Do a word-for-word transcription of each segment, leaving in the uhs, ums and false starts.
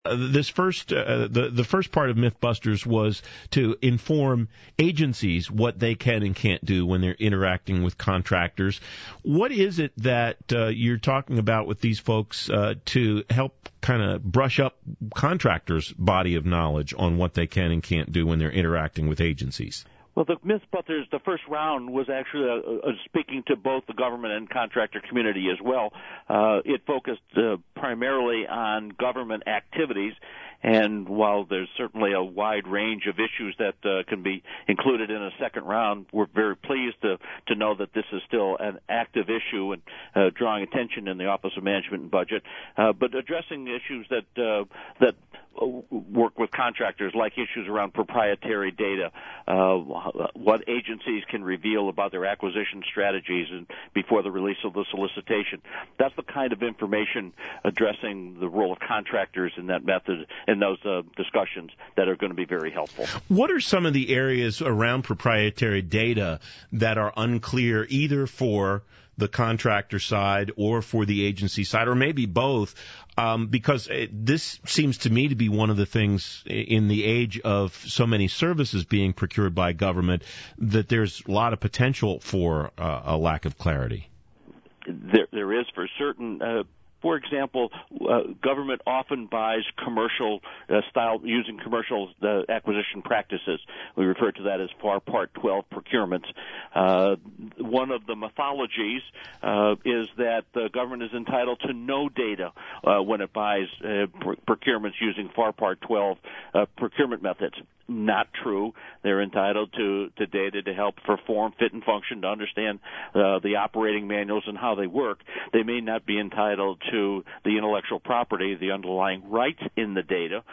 Uh, this first, uh, the the first part of Mythbusters was to inform agencies what they can and can't do when they're interacting with contractors. What is it that uh, you're talking about with these folks uh, to help kind of brush up contractors' body of knowledge on what they can and can't do when they're interacting with agencies? Well, the Mythbusters, the first round was actually uh, uh, speaking to both the government and contractor community as well. Uh, it focused uh, primarily on government activities, and while there's certainly a wide range of issues that uh, can be included in a second round, we're very pleased to, to know that this is still an active issue and uh, drawing attention in the Office of Management and Budget, uh, but addressing issues that uh, that work with contractors, like issues around proprietary data, uh, what agencies can reveal about their acquisition strategies and before the release of the solicitation. That's the kind of information addressing the role of contractors in that method, in those uh, discussions, that are going to be very helpful. What are some of the areas around proprietary data that are unclear either for the contractor side or for the agency side, or maybe both? Um, because it, this seems to me to be one of the things in the age of so many services being procured by government that there's a lot of potential for uh, a lack of clarity. There, there is for certain. Uh, For example, uh, government often buys commercial uh, style using commercial uh, acquisition practices. We refer to that as FAR Part twelve procurements. Uh, one of the mythologies uh, is that the government is entitled to no data uh, when it buys uh, pr- procurements using FAR Part twelve uh, procurement methods. Not true. They're entitled to, to data to help perform, fit, and function, to understand uh, the operating manuals and how they work. They may not be entitled to the intellectual property, the underlying rights in the data,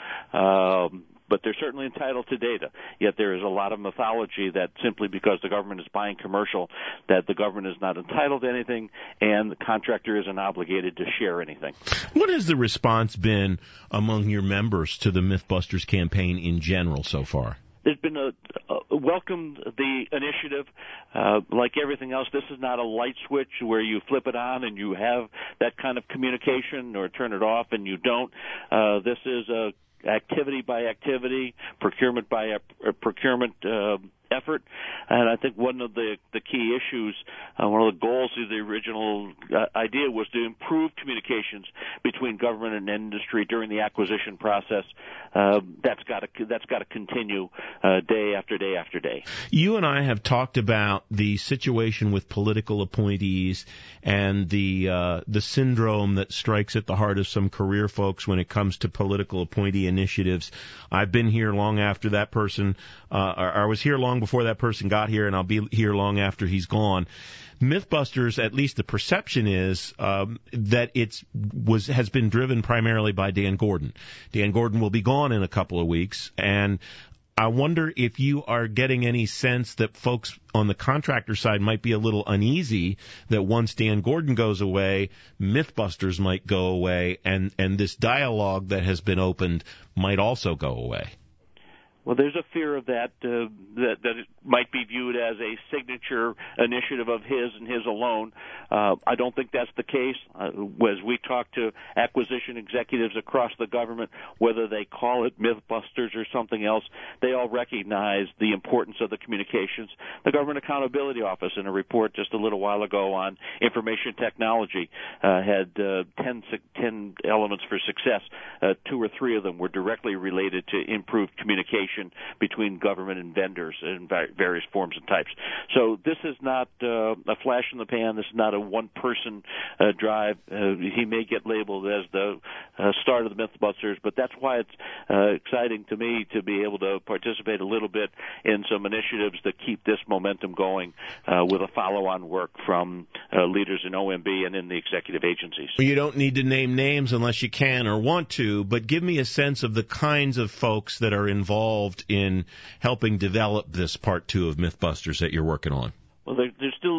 um, but they're certainly entitled to data. Yet there is a lot of mythology that simply because the government is buying commercial, that the government is not entitled to anything and the contractor isn't obligated to share anything. What has the response been among your members to the Mythbusters campaign in general so far? There's been a, a welcomed the initiative. Uh, like everything else, this is not a light switch where you flip it on and you have that kind of communication, or turn it off and you don't. Uh, this is a activity by activity, procurement by a, a procurement uh, effort, and I think one of the the key issues, uh, one of the goals of the original uh, idea was to improve communications between government and industry during the acquisition process. Uh, that's got to that's got to continue uh, day after day after day. You and I have talked about the situation with political appointees and the uh, the syndrome that strikes at the heart of some career folks when it comes to political appointee initiatives. I've been here long after that person, uh, or I was here long before that person got here, and I'll be here long after he's gone. Mythbusters, at least the perception is um, that it's was has been driven primarily by Dan Gordon. Dan Gordon will be gone in a couple of weeks, and I wonder if you are getting any sense that folks on the contractor side might be a little uneasy that once Dan Gordon goes away, Mythbusters might go away, and, and this dialogue that has been opened might also go away. Well, there's a fear of that, uh, that, that it might be viewed as a signature initiative of his and his alone. Uh, I don't think that's the case. Uh, as we talk to acquisition executives across the government, whether they call it Mythbusters or something else, they all recognize the importance of the communications. The Government Accountability Office, in a report just a little while ago on information technology, uh, had uh, ten, ten elements for success. Uh, two or three of them were directly related to improved communication between government and vendors in various forms and types. So this is not uh, a flash in the pan. This is not a one-person uh, drive. Uh, he may get labeled as the uh, start of the Mythbusters, but that's why it's uh, exciting to me to be able to participate a little bit in some initiatives that keep this momentum going uh, with a follow-on work from uh, leaders in O M B and in the executive agencies. You don't need to name names unless you can or want to, but give me a sense of the kinds of folks that are involved in helping develop this part two of Mythbusters that you're working on. Well, there, there's still the leadership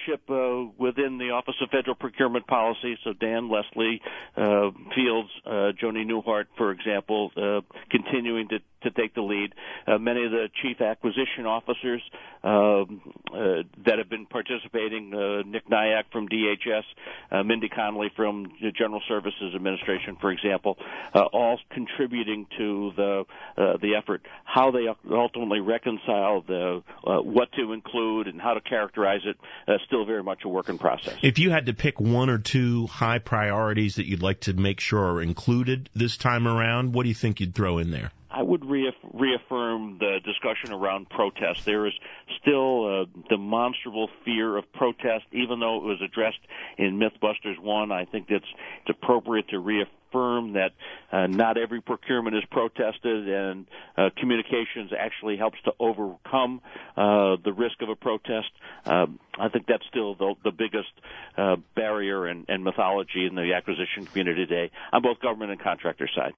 leadership uh, within the Office of Federal Procurement Policy, so Dan, Leslie, uh, Fields, uh, Joni Newhart, for example, uh, continuing to, to take the lead. Uh, many of the chief acquisition officers uh, uh, that have been participating, uh, Nick Nyack from D H S, uh, Mindy Connolly from the General Services Administration, for example, uh, all contributing to the uh, the effort. How they ultimately reconcile the uh, what to include and how to characterize it, uh, still very much a work in process. If you had to pick one or two high priorities that you'd like to make sure are included this time around, what do you think you'd throw in there? I would reaff- reaffirm the discussion around protest. There is still a demonstrable fear of protest, even though it was addressed in Mythbusters one. I think it's, it's appropriate to reaffirm that uh, not every procurement is protested, and uh, communications actually helps to overcome uh, the risk of a protest. Um, I think that's still the, the biggest uh, barrier and, and mythology in the acquisition community today on both government and contractor side.